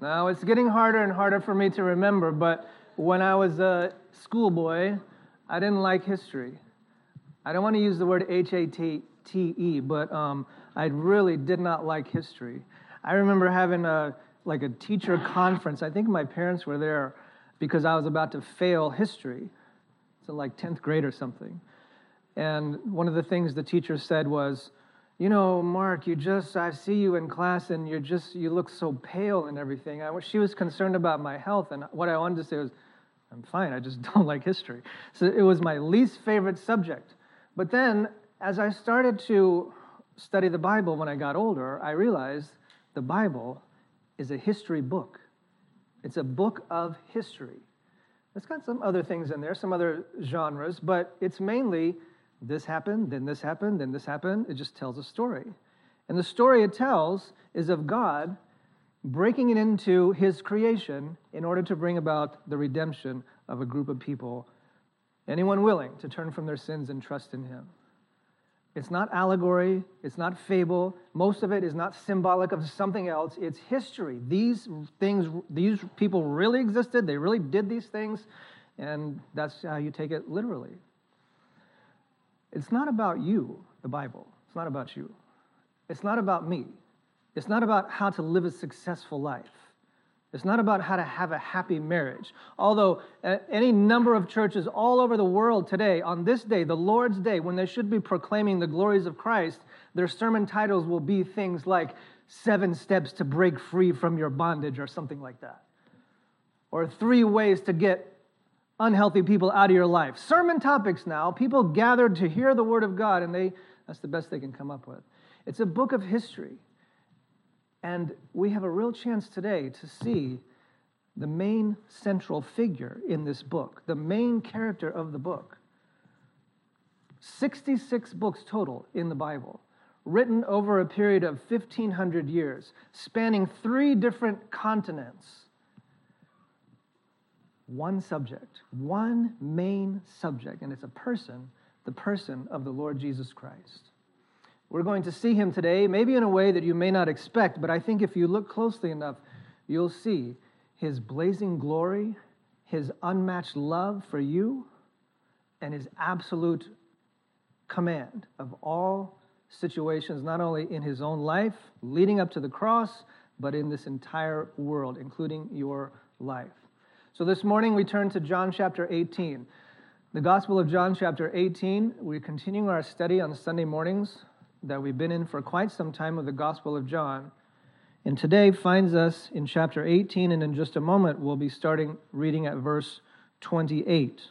Now, it's getting harder and harder for me to remember, but when I was a schoolboy, I didn't like history. I don't want to use the word H-A-T-E, but I really did not like history. I remember having a teacher conference. I think my parents were there because I was about to fail history. So like 10th grade or something. And one of the things the teacher said was, you know, Mark, I see you in class and you look so pale and everything. She was concerned about my health, and what I wanted to say was, I'm fine, I just don't like history. So it was my least favorite subject. But then, as I started to study the Bible when I got older, I realized the Bible is a history book. It's a book of history. It's got some other things in there, some other genres, but it's mainly this happened, then this happened, then this happened. It just tells a story. And the story it tells is of God breaking it into his creation in order to bring about the redemption of a group of people, anyone willing to turn from their sins and trust in him. It's not allegory, it's not fable. Most of it is not symbolic of something else. It's history. These people really existed, they really did these things, and that's how you take it literally. It's not about you, the Bible. It's not about you. It's not about me. It's not about how to live a successful life. It's not about how to have a happy marriage. Although any number of churches all over the world today, on this day, the Lord's Day, when they should be proclaiming the glories of Christ, their sermon titles will be things like 7 Steps to Break Free from Your Bondage or something like that. Or 3 Ways to Get Unhealthy People Out of Your Life. Sermon topics now. People gathered to hear the Word of God, and that's the best they can come up with. It's a book of history. And we have a real chance today to see the main central figure in this book, the main character of the book. 66 books total in the Bible, written over a period of 1,500 years, spanning 3 different continents. One subject, one main subject, and it's a person, the person of the Lord Jesus Christ. We're going to see him today, maybe in a way that you may not expect, but I think if you look closely enough, you'll see his blazing glory, his unmatched love for you, and his absolute command of all situations, not only in his own life, leading up to the cross, but in this entire world, including your life. So this morning we turn to John chapter 18. The Gospel of John chapter 18, we're continuing our study on Sunday mornings that we've been in for quite some time of the Gospel of John. And today finds us in chapter 18, and in just a moment we'll be starting reading at verse 28.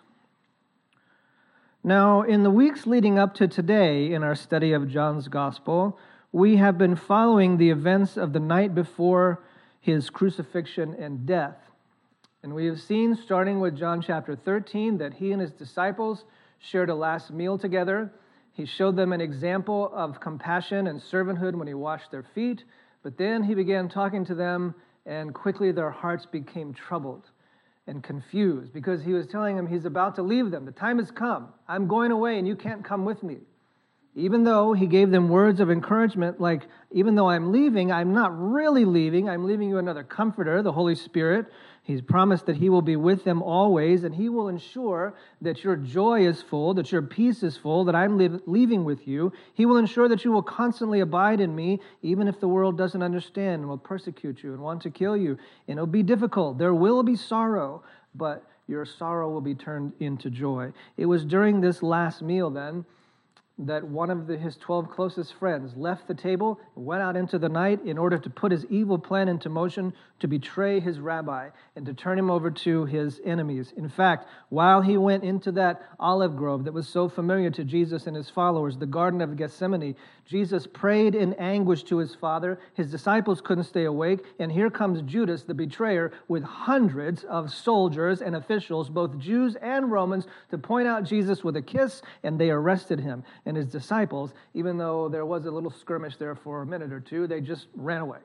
Now, in the weeks leading up to today in our study of John's Gospel, we have been following the events of the night before his crucifixion and death. And we have seen, starting with John chapter 13, that he and his disciples shared a last meal together. He showed them an example of compassion and servanthood when he washed their feet. But then he began talking to them, and quickly their hearts became troubled and confused because he was telling them he's about to leave them. The time has come. I'm going away, and you can't come with me. Even though he gave them words of encouragement, like, even though I'm leaving, I'm not really leaving. I'm leaving you another comforter, the Holy Spirit. He's promised that he will be with them always, and he will ensure that your joy is full, that your peace is full, that I'm leaving with you. He will ensure that you will constantly abide in me, even if the world doesn't understand and will persecute you and want to kill you. And it'll be difficult. There will be sorrow, but your sorrow will be turned into joy. It was during this last meal then that one of his 12 closest friends left the table, went out into the night in order to put his evil plan into motion to betray his rabbi and to turn him over to his enemies. In fact, while he went into that olive grove that was so familiar to Jesus and his followers, the Garden of Gethsemane, Jesus prayed in anguish to his Father. His disciples couldn't stay awake, and here comes Judas, the betrayer, with hundreds of soldiers and officials, both Jews and Romans, to point out Jesus with a kiss, and they arrested him. And his disciples, even though there was a little skirmish there for a minute or two, they just ran away.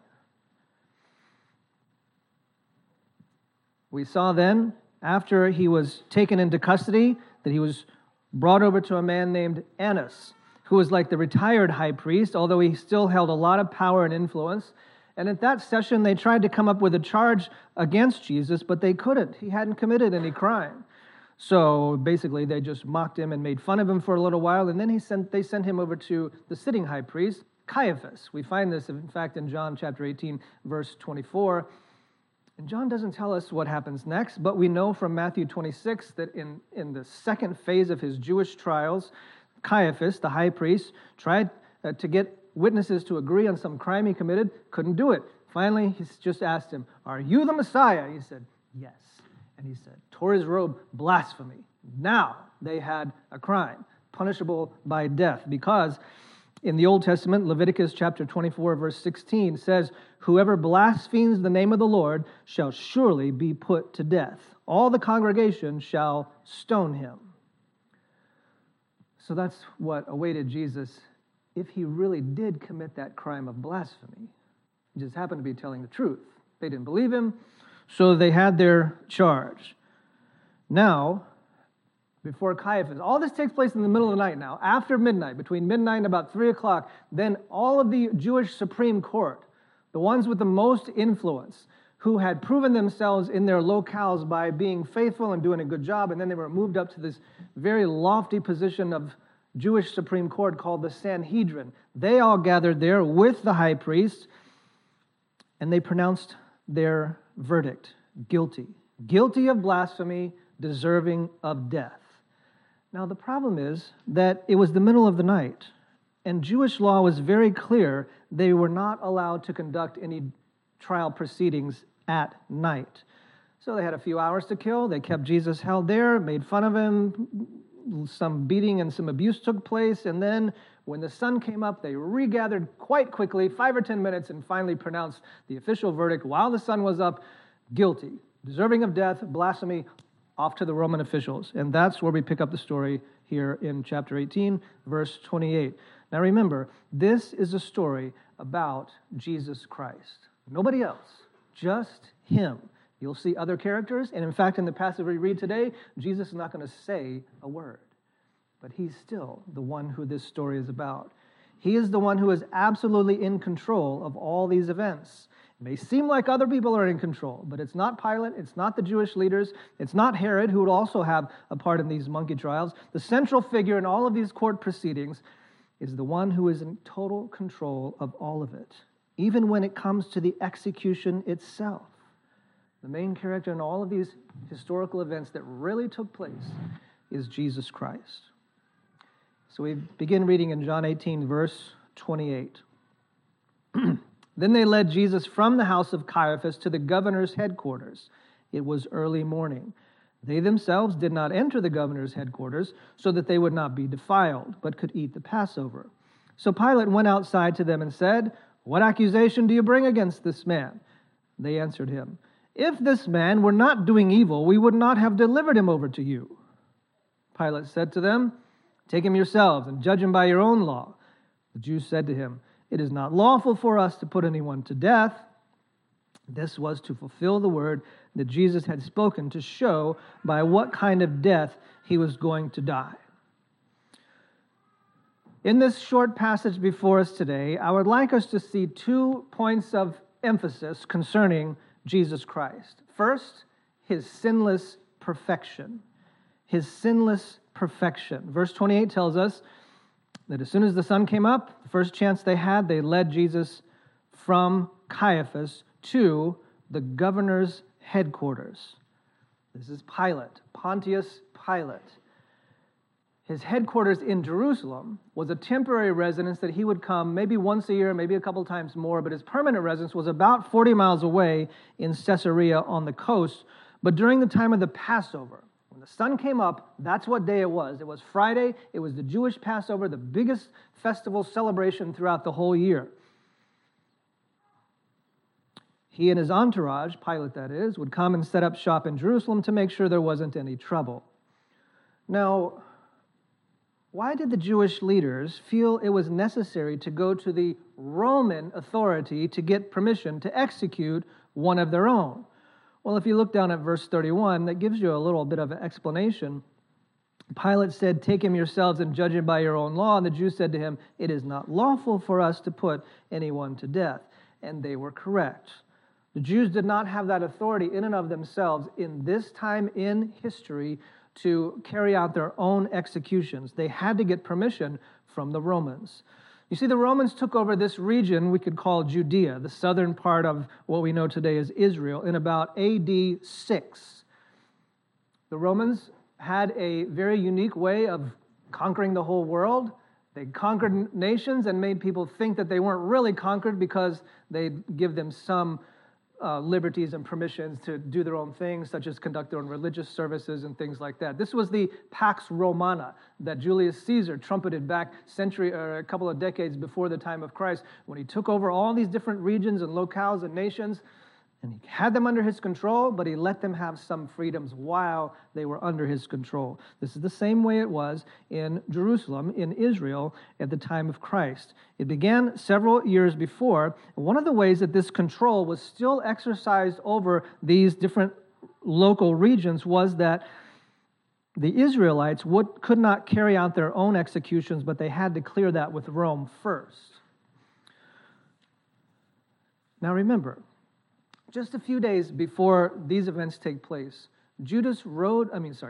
We saw then, after he was taken into custody, that he was brought over to a man named Annas, who was like the retired high priest, although he still held a lot of power and influence. And at that session, they tried to come up with a charge against Jesus, but they couldn't. He hadn't committed any crime. So basically, they just mocked him and made fun of him for a little while, and then they sent him over to the sitting high priest, Caiaphas. We find this, in fact, in John chapter 18, verse 24. And John doesn't tell us what happens next, but we know from Matthew 26 that in the second phase of his Jewish trials, Caiaphas, the high priest, tried to get witnesses to agree on some crime he committed, couldn't do it. Finally, he just asked him, "Are you the Messiah?" He said, "Yes." And he said, tore his robe, blasphemy. Now they had a crime, punishable by death, because in the Old Testament, Leviticus chapter 24, verse 16 says, "Whoever blasphemes the name of the Lord shall surely be put to death. All the congregation shall stone him." So that's what awaited Jesus if he really did commit that crime of blasphemy. He just happened to be telling the truth. They didn't believe him, so they had their charge. Now, before Caiaphas, all this takes place in the middle of the night now, after midnight, between midnight and about 3 o'clock. Then all of the Jewish Supreme Court, the ones with the most influence, who had proven themselves in their locales by being faithful and doing a good job, and then they were moved up to this very lofty position of Jewish Supreme Court called the Sanhedrin. They all gathered there with the high priest, and they pronounced their verdict: guilty. Guilty of blasphemy, deserving of death. Now, the problem is that it was the middle of the night, and Jewish law was very clear. They were not allowed to conduct any trial proceedings at night. So they had a few hours to kill. They kept Jesus held there, made fun of him. Some beating and some abuse took place, and then when the sun came up, they regathered quite quickly, 5 or 10 minutes, and finally pronounced the official verdict while the sun was up: guilty, deserving of death, blasphemy, off to the Roman officials. And that's where we pick up the story here in chapter 18, verse 28. Now remember, this is a story about Jesus Christ. Nobody else, just him. You'll see other characters, and in fact, in the passage we read today, Jesus is not going to say a word. But he's still the one who this story is about. He is the one who is absolutely in control of all these events. It may seem like other people are in control, but it's not Pilate, it's not the Jewish leaders, it's not Herod, who would also have a part in these monkey trials. The central figure in all of these court proceedings is the one who is in total control of all of it, even when it comes to the execution itself. The main character in all of these historical events that really took place is Jesus Christ. So we begin reading in John 18, verse 28. Then they led Jesus from the house of Caiaphas to the governor's headquarters. It was early morning. They themselves did not enter the governor's headquarters so that they would not be defiled, but could eat the Passover. So Pilate went outside to them and said, "What accusation do you bring against this man?" They answered him, "If this man were not doing evil, we would not have delivered him over to you." Pilate said to them, "Take him yourselves and judge him by your own law." The Jews said to him, "It is not lawful for us to put anyone to death." This was to fulfill the word that Jesus had spoken, to show by what kind of death he was going to die. In this short passage before us today, I would like us to see 2 points of emphasis concerning Jesus Christ. First, his sinless perfection. His sinless perfection. Verse 28 tells us that as soon as the sun came up, the first chance they had, they led Jesus from Caiaphas to the governor's headquarters. This is Pilate, Pontius Pilate. His headquarters in Jerusalem was a temporary residence that he would come maybe once a year, maybe a couple times more, but his permanent residence was about 40 miles away in Caesarea on the coast. But during the time of the Passover, when the sun came up, that's what day it was. It was Friday. It was the Jewish Passover, the biggest festival celebration throughout the whole year. He and his entourage, Pilate that is, would come and set up shop in Jerusalem to make sure there wasn't any trouble. Now, why did the Jewish leaders feel it was necessary to go to the Roman authority to get permission to execute one of their own? Well, if you look down at verse 31, that gives you a little bit of an explanation. Pilate said, "Take him yourselves and judge him by your own law." And the Jews said to him, "It is not lawful for us to put anyone to death." and they were correct. The Jews did not have that authority in and of themselves in this time in history to carry out their own executions. They had to get permission from the Romans. You see, the Romans took over this region we could call Judea, the southern part of what we know today as Israel, in about AD 6. The Romans had a very unique way of conquering the whole world. They conquered nations and made people think that they weren't really conquered because they'd give them some liberties and permissions to do their own things, such as conduct their own religious services and things like that. This was the Pax Romana that Julius Caesar trumpeted back a couple of decades before the time of Christ, when he took over all these different regions and locales and nations, and he had them under his control, but he let them have some freedoms while they were under his control. This is the same way it was in Jerusalem, in Israel, at the time of Christ. It began several years before. One of the ways that this control was still exercised over these different local regions was that the Israelites could not carry out their own executions, but they had to clear that with Rome first. Now remember, just a few days before these events take place, Jesus rode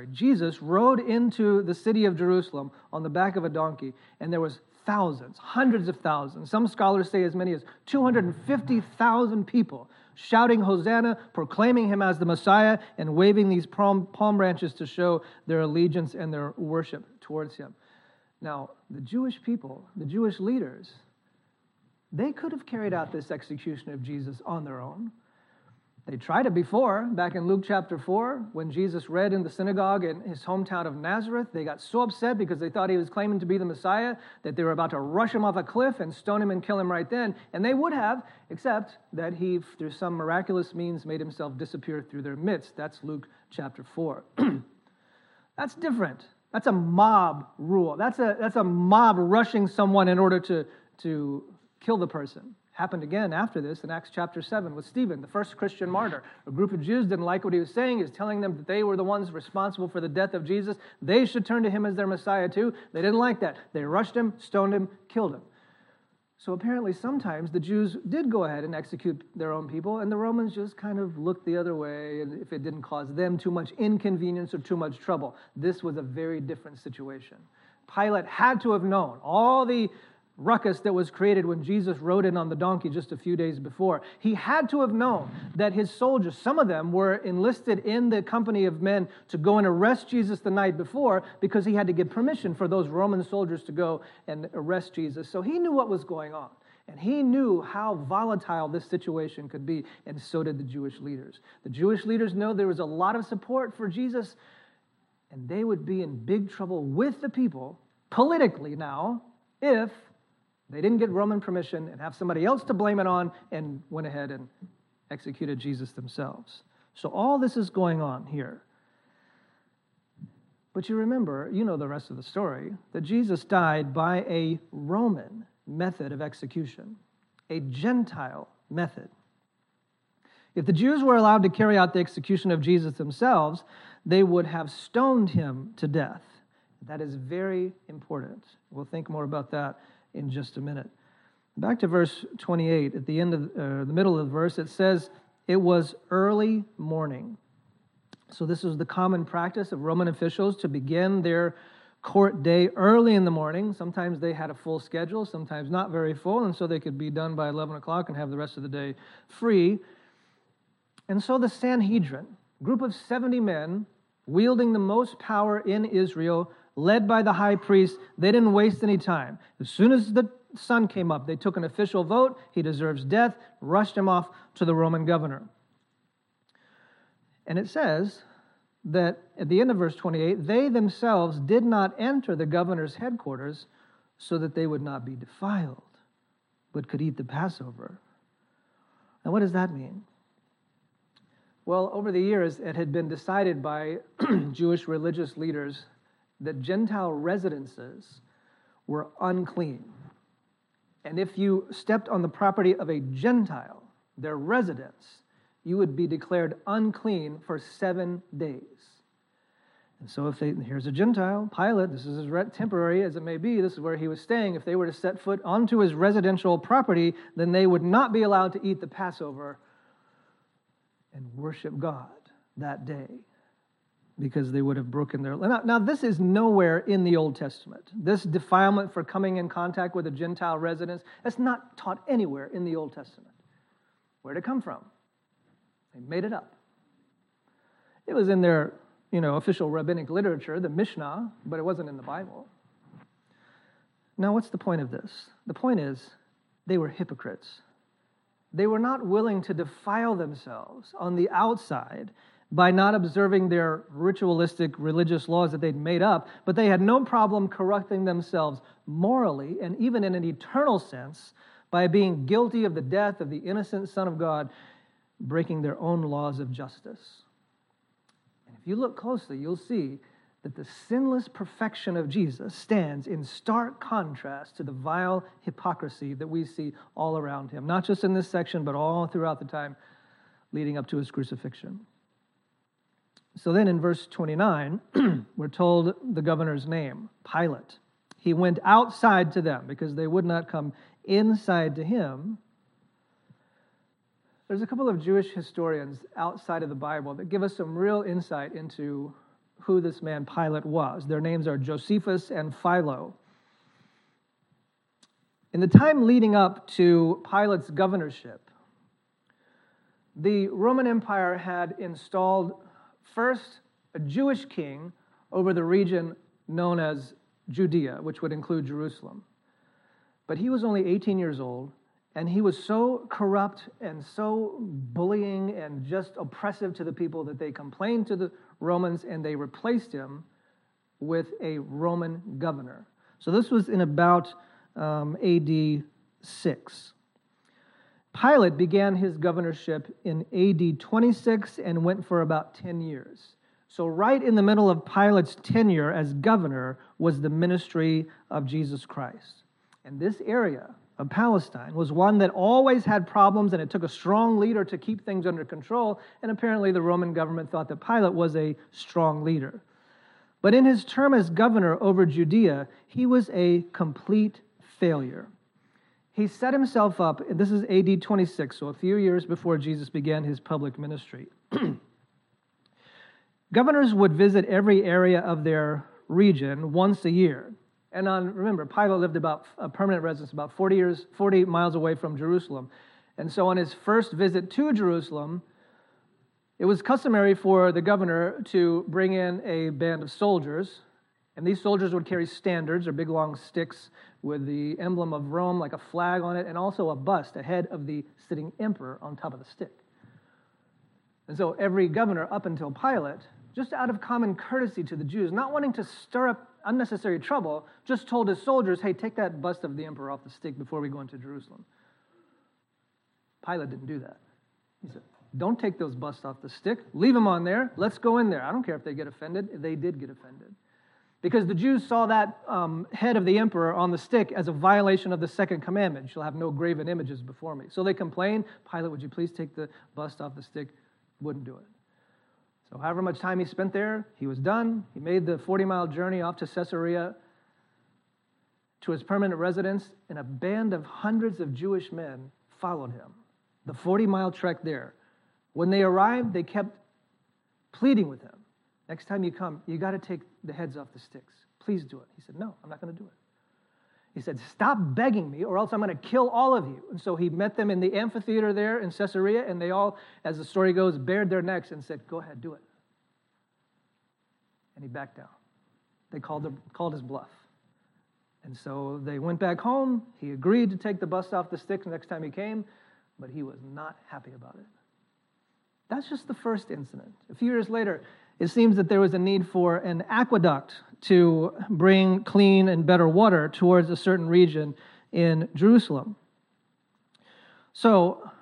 into the city of Jerusalem on the back of a donkey, and there was thousands, hundreds of thousands, some scholars say as many as 250,000 people shouting Hosanna, proclaiming him as the Messiah, and waving these palm branches to show their allegiance and their worship towards him. Now, the Jewish people, the Jewish leaders, they could have carried out this execution of Jesus on their own. They tried it before, back in Luke chapter 4, when Jesus read in the synagogue in his hometown of Nazareth. They got so upset because they thought he was claiming to be the Messiah that they were about to rush him off a cliff and stone him and kill him right then. And they would have, except that he, through some miraculous means, made himself disappear through their midst. That's Luke chapter 4. That's different. That's a mob rule. That's a mob rushing someone in order to kill the person. Happened again after this in Acts chapter 7 with Stephen, the first Christian martyr. A group of Jews didn't like what he was saying. He was telling them that they were the ones responsible for the death of Jesus. They should turn to him as their Messiah too. They didn't like that. They rushed him, stoned him, killed him. So apparently sometimes the Jews did go ahead and execute their own people, and the Romans just kind of looked the other way if it didn't cause them too much inconvenience or too much trouble. This was a very different situation. Pilate had to have known all the ruckus that was created when Jesus rode in on the donkey just a few days before. He had to have known that his soldiers, some of them were enlisted in the company of men to go and arrest Jesus the night before, because he had to give permission for those Roman soldiers to go and arrest Jesus. So he knew what was going on, and he knew how volatile this situation could be, and so did the Jewish leaders. The Jewish leaders know there was a lot of support for Jesus, and they would be in big trouble with the people, politically now, if they didn't get Roman permission and have somebody else to blame it on and went ahead and executed Jesus themselves. So all this is going on here. But you remember, you know the rest of the story, that Jesus died by a Roman method of execution, a Gentile method. If the Jews were allowed to carry out the execution of Jesus themselves, they would have stoned him to death. That is very important. We'll think more about that in just a minute. Back to verse 28, at the end of the middle of the verse, it says, "It was early morning." So this was the common practice of Roman officials to begin their court day early in the morning. Sometimes they had a full schedule, sometimes not very full, and so they could be done by 11 o'clock and have the rest of the day free. And so the Sanhedrin, a group of 70 men, wielding the most power in Israel, led by the high priest, they didn't waste any time. As soon as the sun came up, they took an official vote. He deserves death, rushed him off to the Roman governor. And it says that at the end of verse 28, they themselves did not enter the governor's headquarters so that they would not be defiled, but could eat the Passover. And what does that mean? Well, over the years, it had been decided by Jewish religious leaders that Gentile residences were unclean. And if you stepped on the property of a Gentile, their residence, you would be declared unclean for 7 days. So here's a Gentile, Pilate, this is temporary as it may be, this is where he was staying. If they were to set foot onto his residential property, then they would not be allowed to eat the Passover and worship God that day because they would have broken their... Now, this is nowhere in the Old Testament. This defilement for coming in contact with a Gentile residence, that's not taught anywhere in the Old Testament. Where'd it come from? They made it up. It was in their official rabbinic literature, the Mishnah, but it wasn't in the Bible. Now, what's the point of this? The point is, they were hypocrites. They were not willing to defile themselves on the outside by not observing their ritualistic religious laws that they'd made up, but they had no problem corrupting themselves morally and even in an eternal sense by being guilty of the death of the innocent Son of God, breaking their own laws of justice. If you look closely, you'll see that the sinless perfection of Jesus stands in stark contrast to the vile hypocrisy that we see all around him, not just in this section, but all throughout the time leading up to his crucifixion. So then in verse 29, we're told the governor's name, Pilate. He went outside to them because they would not come inside to him. There's a couple of Jewish historians outside of the Bible that give us some real insight into who this man Pilate was. Their names are Josephus and Philo. In the time leading up to Pilate's governorship, the Roman Empire had installed first a Jewish king over the region known as Judea, which would include Jerusalem. But he was only 18 years old, and he was so corrupt and so bullying and just oppressive to the people that they complained to the Romans and they replaced him with a Roman governor. So this was in about AD 6. Pilate began his governorship in AD 26 and went for about 10 years. So right in the middle of Pilate's tenure as governor was the ministry of Jesus Christ. And this area of Palestine was one that always had problems, and it took a strong leader to keep things under control, and apparently the Roman government thought that Pilate was a strong leader. But in his term as governor over Judea, he was a complete failure. He set himself up, this is AD 26, so a few years before Jesus began his public ministry. Governors would visit every area of their region once a year. And remember, Pilate lived a permanent residence about 40 miles away from Jerusalem. And so on his first visit to Jerusalem, it was customary for the governor to bring in a band of soldiers. And these soldiers would carry standards, or big long sticks with the emblem of Rome, like a flag on it, and also a bust, a head of the sitting emperor on top of the stick. And so every governor up until Pilate, just out of common courtesy to the Jews, not wanting to stir up unnecessary trouble, just told his soldiers, hey, take that bust of the emperor off the stick before we go into Jerusalem. Pilate didn't do that. He said, don't take those busts off the stick. Leave them on there. Let's go in there. I don't care if they get offended. They did get offended. Because the Jews saw that head of the emperor on the stick as a violation of the second commandment. You shall have no graven images before me. So they complained, Pilate, would you please take the bust off the stick? Wouldn't do it. So however much time he spent there, he was done. He made the 40-mile journey off to Caesarea to his permanent residence, and a band of hundreds of Jewish men followed him. The 40-mile trek there. When they arrived, they kept pleading with him. Next time you come, you got to take the heads off the sticks. Please do it. He said, no, I'm not going to do it. He said, stop begging me or else I'm going to kill all of you. And so he met them in the amphitheater there in Caesarea, and they all, as the story goes, bared their necks and said, go ahead, do it. And he backed down. They called his bluff. And so they went back home. He agreed to take the bust off the sticks next time he came, but he was not happy about it. That's just the first incident. A few years later, it seems that there was a need for an aqueduct to bring clean and better water towards a certain region in Jerusalem. So,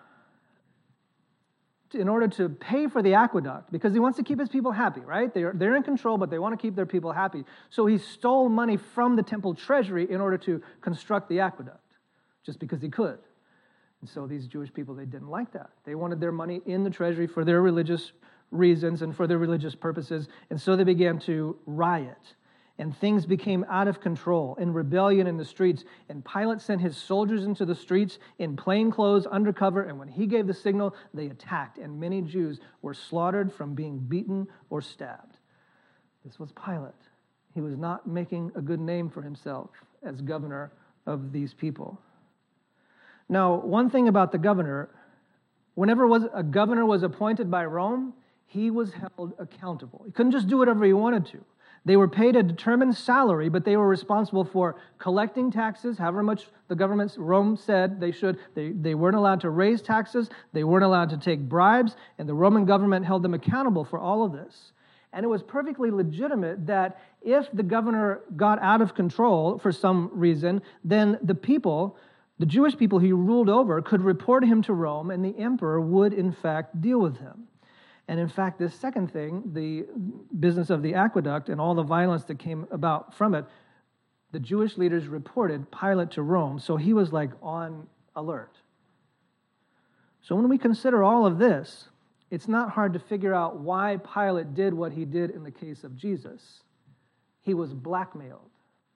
in order to pay for the aqueduct, because he wants to keep his people happy, right? They're in control, but they want to keep their people happy. So he stole money from the temple treasury in order to construct the aqueduct, just because he could. And so these Jewish people, they didn't like that. They wanted their money in the treasury for their religious reasons and for their religious purposes, and so they began to riot. And things became out of control, and rebellion in the streets. And Pilate sent his soldiers into the streets in plain clothes, undercover, and when he gave the signal, they attacked, and many Jews were slaughtered from being beaten or stabbed. This was Pilate. He was not making a good name for himself as governor of these people. Now, one thing about the governor, whenever a governor was appointed by Rome, he was held accountable. He couldn't just do whatever he wanted to. They were paid a determined salary, but they were responsible for collecting taxes, however much the government, Rome said they should. They weren't allowed to raise taxes. They weren't allowed to take bribes, and the Roman government held them accountable for all of this. And it was perfectly legitimate that if the governor got out of control for some reason, then the people, the Jewish people he ruled over, could report him to Rome, and the emperor would, in fact, deal with him. And in fact, this second thing, the business of the aqueduct and all the violence that came about from it, the Jewish leaders reported Pilate to Rome, so he was like on alert. So when we consider all of this, it's not hard to figure out why Pilate did what he did in the case of Jesus. He was blackmailed.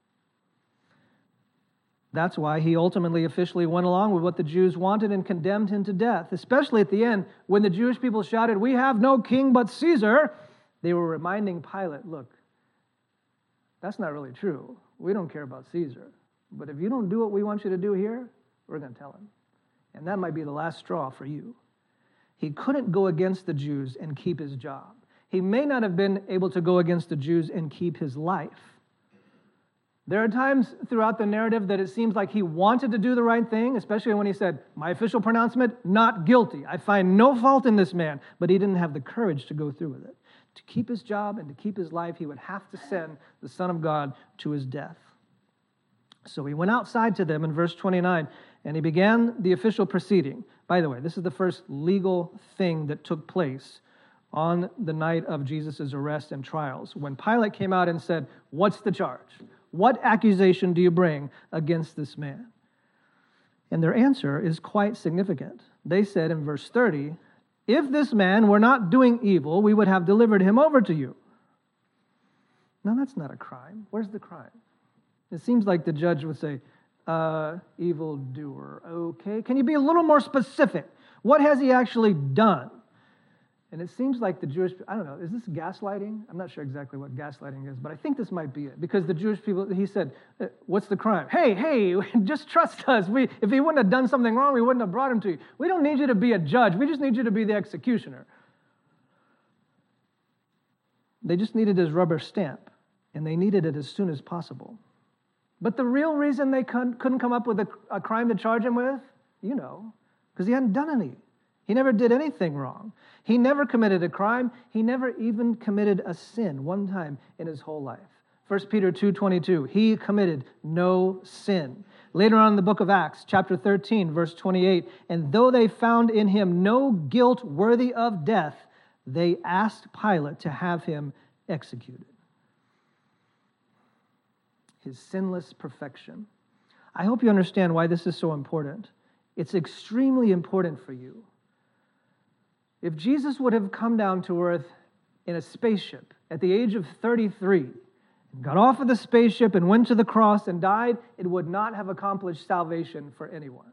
That's why he ultimately officially went along with what the Jews wanted and condemned him to death, especially at the end when the Jewish people shouted, "We have no king but Caesar." They were reminding Pilate, look, that's not really true. We don't care about Caesar. But if you don't do what we want you to do here, we're going to tell him. And that might be the last straw for you. He couldn't go against the Jews and keep his job. He may not have been able to go against the Jews and keep his life. There are times throughout the narrative that it seems like he wanted to do the right thing, especially when he said, "My official pronouncement, not guilty. I find no fault in this man." But he didn't have the courage to go through with it. To keep his job and to keep his life, he would have to send the Son of God to his death. So he went outside to them in verse 29, and he began the official proceeding. By the way, this is the first legal thing that took place on the night of Jesus' arrest and trials, when Pilate came out and said, "What's the charge? What accusation do you bring against this man?" And their answer is quite significant. They said in verse 30, "If this man were not doing evil, we would have delivered him over to you." Now that's not a crime. Where's the crime? It seems like the judge would say, evildoer. Okay, can you be a little more specific? What has he actually done? And it seems like the Jewish, I don't know, is this gaslighting? I'm not sure exactly what gaslighting is, but I think this might be it. Because the Jewish people, he said, "What's the crime?" Hey, just trust us. If he wouldn't have done something wrong, we wouldn't have brought him to you. We don't need you to be a judge. We just need you to be the executioner. They just needed his rubber stamp, and they needed it as soon as possible. But the real reason they couldn't come up with a crime to charge him with, because he hadn't done any. He never did anything wrong. He never committed a crime. He never even committed a sin one time in his whole life. 1 Peter 2:22, he committed no sin. Later on in the book of Acts, chapter 13, verse 28, "And though they found in him no guilt worthy of death, they asked Pilate to have him executed." His sinless perfection. I hope you understand why this is so important. It's extremely important for you. If Jesus would have come down to earth in a spaceship at the age of 33, got off of the spaceship and went to the cross and died, it would not have accomplished salvation for anyone.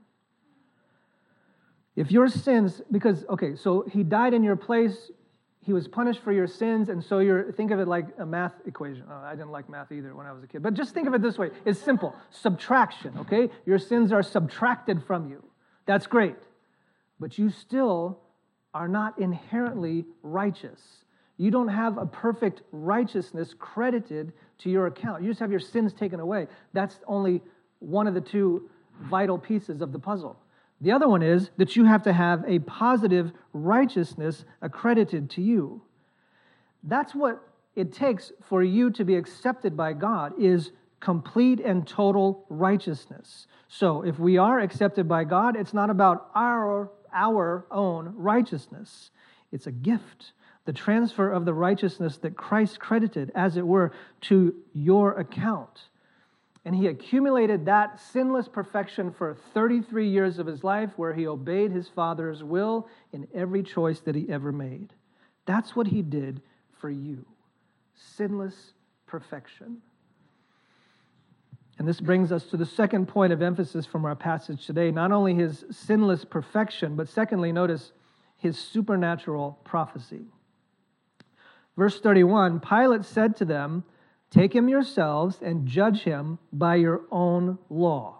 If your sins, so he died in your place, he was punished for your sins, and so think of it like a math equation. Oh, I didn't like math either when I was a kid, but just think of it this way. It's simple. Subtraction, okay? Your sins are subtracted from you. That's great. But you still are not inherently righteous. You don't have a perfect righteousness credited to your account. You just have your sins taken away. That's only one of the two vital pieces of the puzzle. The other one is that you have to have a positive righteousness accredited to you. That's what it takes for you to be accepted by God, is complete and total righteousness. So if we are accepted by God, it's not about our own righteousness. It's a gift, the transfer of the righteousness that Christ credited, as it were, to your account. And he accumulated that sinless perfection for 33 years of his life, where he obeyed his Father's will in every choice that he ever made. That's what he did for you. Sinless perfection. And this brings us to the second point of emphasis from our passage today. Not only his sinless perfection, but secondly, notice his supernatural prophecy. Verse 31, Pilate said to them, "Take him yourselves and judge him by your own law."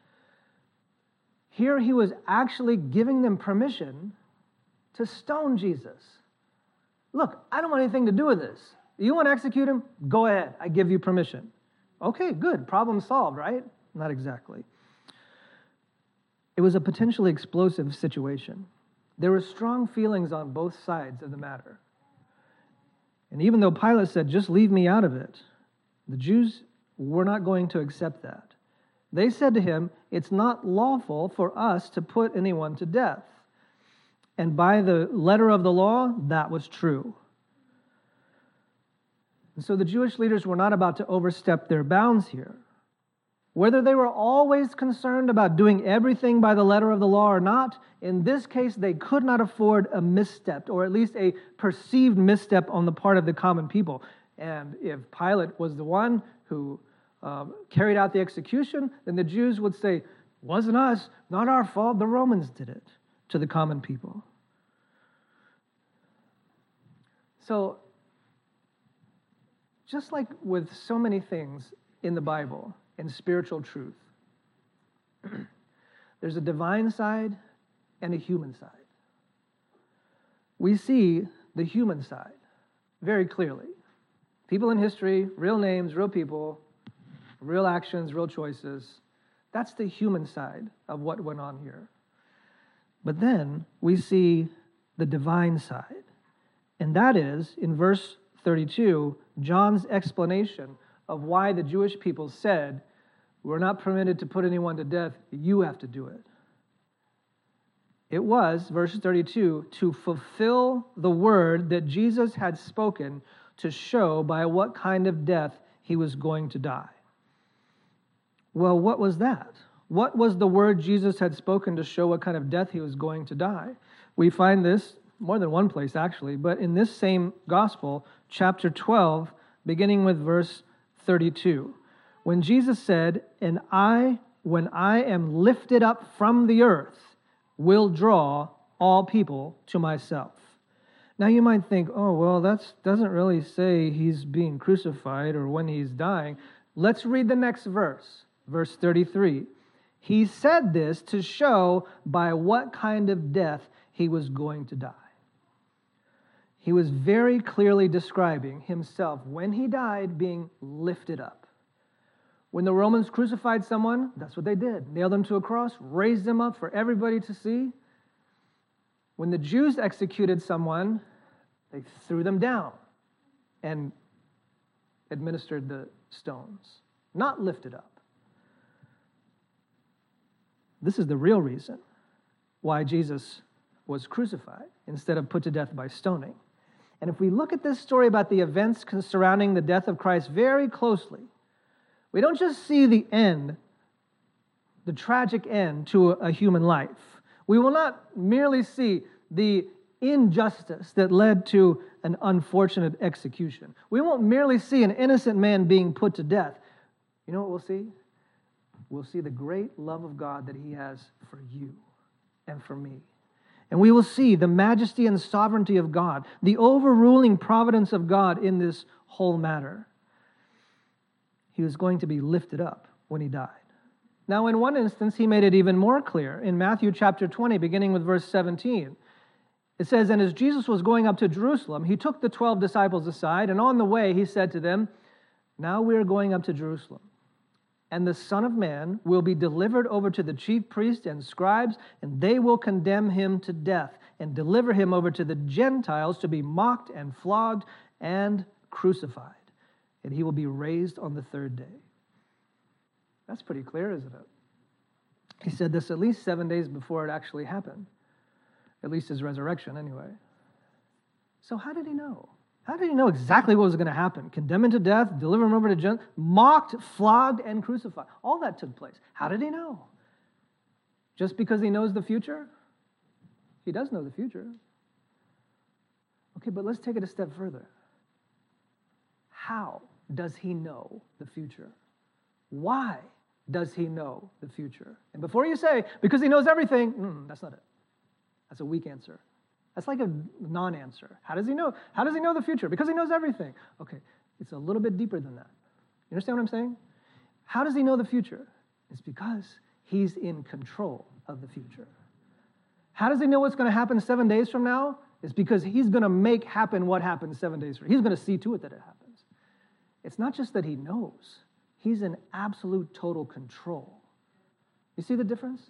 Here he was actually giving them permission to stone Jesus. Look, I don't want anything to do with this. You want to execute him? Go ahead. I give you permission. Okay, good. Problem solved, right? Not exactly. It was a potentially explosive situation. There were strong feelings on both sides of the matter. And even though Pilate said, "Just leave me out of it," the Jews were not going to accept that. They said to him, "It's not lawful for us to put anyone to death." And by the letter of the law, that was true. And so the Jewish leaders were not about to overstep their bounds here. Whether they were always concerned about doing everything by the letter of the law or not, in this case they could not afford a misstep, or at least a perceived misstep on the part of the common people. And if Pilate was the one who carried out the execution, then the Jews would say, "Wasn't us, not our fault, the Romans did it," to the common people. So, just like with so many things in the Bible, in spiritual truth, there's a divine side and a human side. We see the human side very clearly. People in history, real names, real people, real actions, real choices. That's the human side of what went on here. But then we see the divine side. And that is, in verse 32, John's explanation of why the Jewish people said, "We're not permitted to put anyone to death, you have to do it." It was, verse 32, to fulfill the word that Jesus had spoken to show by what kind of death he was going to die. Well, what was that? What was the word Jesus had spoken to show what kind of death he was going to die? We find this more than one place, actually, but in this same gospel, chapter 12, beginning with verse 32, when Jesus said, "And when I am lifted up from the earth, will draw all people to myself." Now you might think, "Oh, well, that doesn't really say he's being crucified or when he's dying." Let's read the next verse, verse 33. He said this to show by what kind of death he was going to die. He was very clearly describing himself, when he died, being lifted up. When the Romans crucified someone, that's what they did. Nailed them to a cross, raised them up for everybody to see. When the Jews executed someone, they threw them down and administered the stones, not lifted up. This is the real reason why Jesus was crucified instead of put to death by stoning. And if we look at this story about the events surrounding the death of Christ very closely, we don't just see the end, the tragic end to a human life. We will not merely see the injustice that led to an unfortunate execution. We won't merely see an innocent man being put to death. You know what we'll see? We'll see the great love of God that he has for you and for me. And we will see the majesty and sovereignty of God, the overruling providence of God in this whole matter. He was going to be lifted up when he died. Now, in one instance, he made it even more clear. In Matthew chapter 20, beginning with verse 17, it says, "And as Jesus was going up to Jerusalem, he took the 12 disciples aside, and on the way he said to them, 'Now we are going up to Jerusalem. And the Son of Man will be delivered over to the chief priests and scribes, and they will condemn him to death and deliver him over to the Gentiles to be mocked and flogged and crucified. And he will be raised on the third day.'" That's pretty clear, isn't it? He said this at least 7 days before it actually happened. At least his resurrection, anyway. So how did he know? How did he know exactly what was going to happen? Condemn him to death, deliver him over to Gentiles, mocked, flogged, and crucified. All that took place. How did he know? Just because he knows the future? He does know the future. Okay, but let's take it a step further. How does he know the future? Why does he know the future? And before you say, because he knows everything, that's not it. That's a weak answer. That's like a non-answer. How does he know? How does he know the future? Because he knows everything. Okay, it's a little bit deeper than that. You understand what I'm saying? How does he know the future? It's because he's in control of the future. How does he know what's going to happen 7 days from now? It's because he's going to make happen what happens 7 days from now. He's going to see to it that it happens. It's not just that he knows. He's in absolute total control. You see the difference?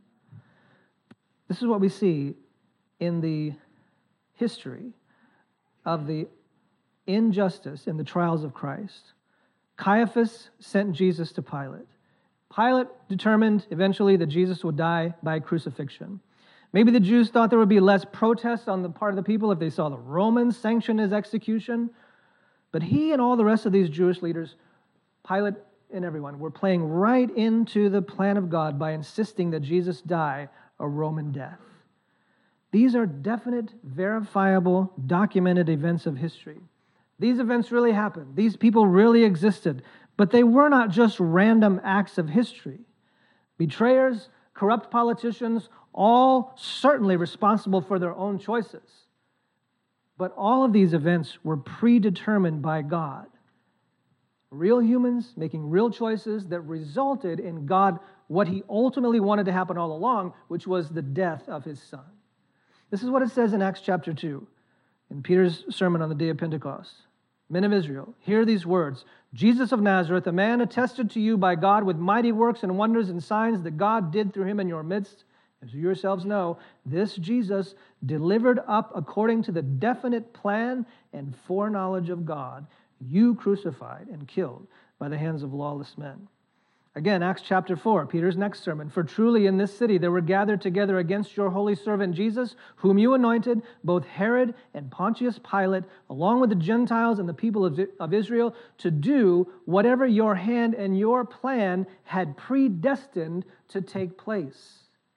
This is what we see in the history of the injustice in the trials of Christ. Caiaphas sent Jesus to Pilate. Pilate determined eventually that Jesus would die by crucifixion. Maybe the Jews thought there would be less protest on the part of the people if they saw the Romans sanction his execution. But he and all the rest of these Jewish leaders, Pilate and everyone, were playing right into the plan of God by insisting that Jesus die a Roman death. These are definite, verifiable, documented events of history. These events really happened. These people really existed. But they were not just random acts of history. Betrayers, corrupt politicians, all certainly responsible for their own choices. But all of these events were predetermined by God. Real humans making real choices that resulted in God what he ultimately wanted to happen all along, which was the death of his son. This is what it says in Acts chapter 2, in Peter's sermon on the day of Pentecost. Men of Israel, hear these words. Jesus of Nazareth, a man attested to you by God with mighty works and wonders and signs that God did through him in your midst. As you yourselves know, this Jesus, delivered up according to the definite plan and foreknowledge of God, you crucified and killed by the hands of lawless men. Again, Acts chapter 4, Peter's next sermon. For truly in this city there were gathered together against your holy servant Jesus, whom you anointed, both Herod and Pontius Pilate, along with the Gentiles and the people of Israel, to do whatever your hand and your plan had predestined to take place.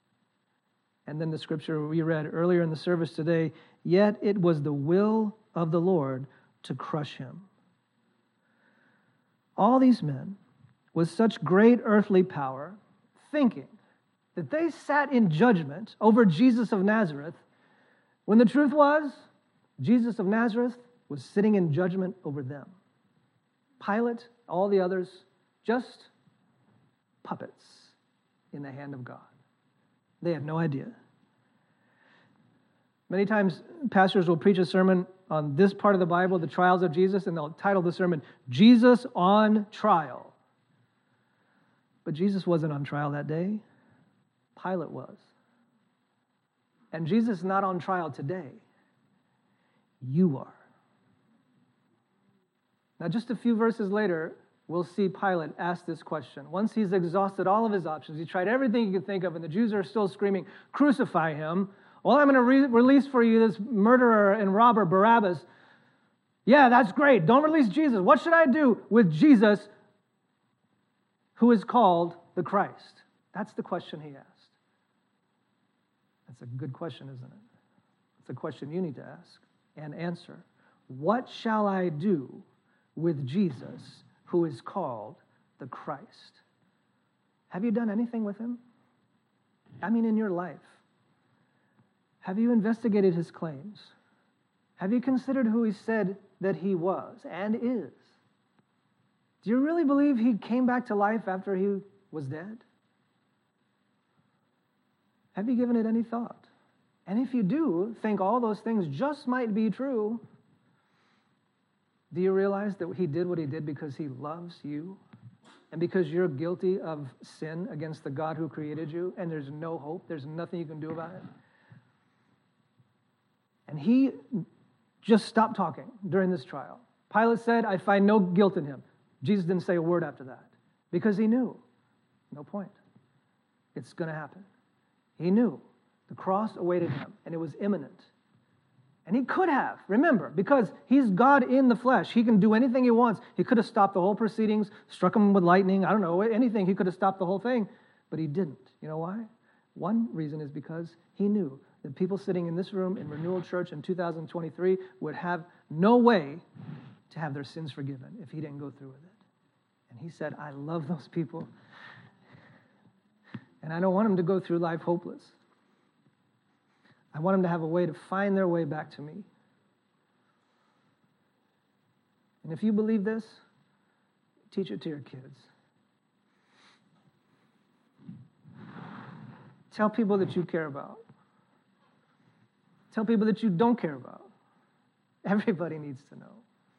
And then the scripture we read earlier in the service today, yet it was the will of the Lord to crush him. All these men, with such great earthly power, thinking that they sat in judgment over Jesus of Nazareth, when the truth was, Jesus of Nazareth was sitting in judgment over them. Pilate, all the others, just puppets in the hand of God. They had no idea. Many times, pastors will preach a sermon on this part of the Bible, the trials of Jesus, and they'll title the sermon, Jesus on Trial. But Jesus wasn't on trial that day. Pilate was. And Jesus is not on trial today. You are. Now, just a few verses later, we'll see Pilate ask this question. Once he's exhausted all of his options, he tried everything he could think of, and the Jews are still screaming, crucify him. Well, I'm going to release for you this murderer and robber, Barabbas. Yeah, that's great. Don't release Jesus. What should I do with Jesus, who is called the Christ? That's the question he asked. That's a good question, isn't it? It's a question you need to ask and answer. What shall I do with Jesus, who is called the Christ? Have you done anything with him? I mean, in your life. Have you investigated his claims? Have you considered who he said that he was and is? Do you really believe he came back to life after he was dead? Have you given it any thought? And if you do think all those things just might be true, do you realize that he did what he did because he loves you? And because you're guilty of sin against the God who created you, and there's no hope, there's nothing you can do about it? And he just stopped talking during this trial. Pilate said, I find no guilt in him. Jesus didn't say a word after that because he knew. No point. It's going to happen. He knew. The cross awaited him, and it was imminent. And he could have, remember, because he's God in the flesh. He can do anything he wants. He could have stopped the whole proceedings, struck him with lightning, I don't know, anything. He could have stopped the whole thing, but he didn't. You know why? One reason is because he knew the people sitting in this room in Renewal Church in 2023 would have no way to have their sins forgiven if he didn't go through with it. And he said, I love those people. And I don't want them to go through life hopeless. I want them to have a way to find their way back to me. And if you believe this, teach it to your kids. Tell people that you care about. Tell people that you don't care about. Everybody needs to know.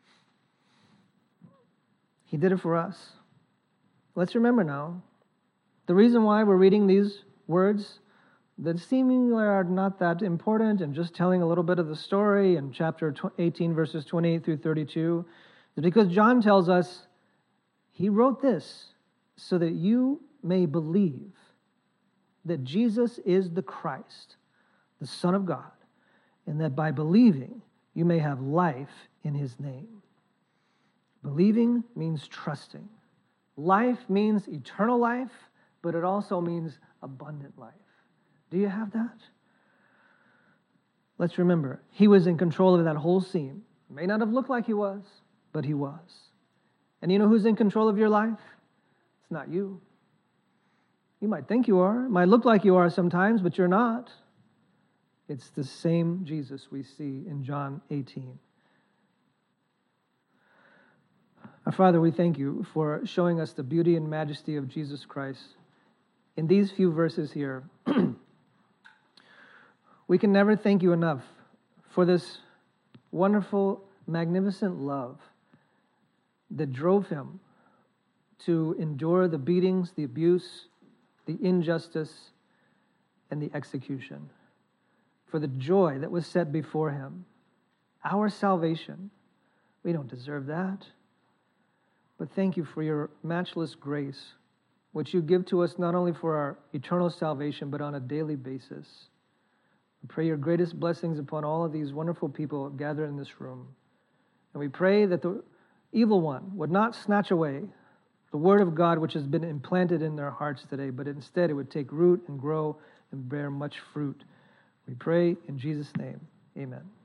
He did it for us. Let's remember now, the reason why we're reading these words that seemingly are not that important and just telling a little bit of the story in chapter 18, verses 28 through 32, is because John tells us he wrote this so that you may believe that Jesus is the Christ, the Son of God, and that by believing you may have life in his name. Believing means trusting. Life means eternal life, but it also means abundant life. Do you have that? Let's remember, he was in control of that whole scene. It may not have looked like he was, but he was. And you know who's in control of your life? It's not you. You might think you are. It might look like you are sometimes, but you're not. It's the same Jesus we see in John 18. Our Father, we thank you for showing us the beauty and majesty of Jesus Christ. In these few verses here, we can never thank you enough for this wonderful, magnificent love that drove him to endure the beatings, the abuse, the injustice, and the execution, for the joy that was set before him. Our salvation, we don't deserve that. But thank you for your matchless grace, which you give to us not only for our eternal salvation, but on a daily basis. We pray your greatest blessings upon all of these wonderful people gathered in this room. And we pray that the evil one would not snatch away the word of God which has been implanted in their hearts today, but instead it would take root and grow and bear much fruit. We pray in Jesus' name, amen.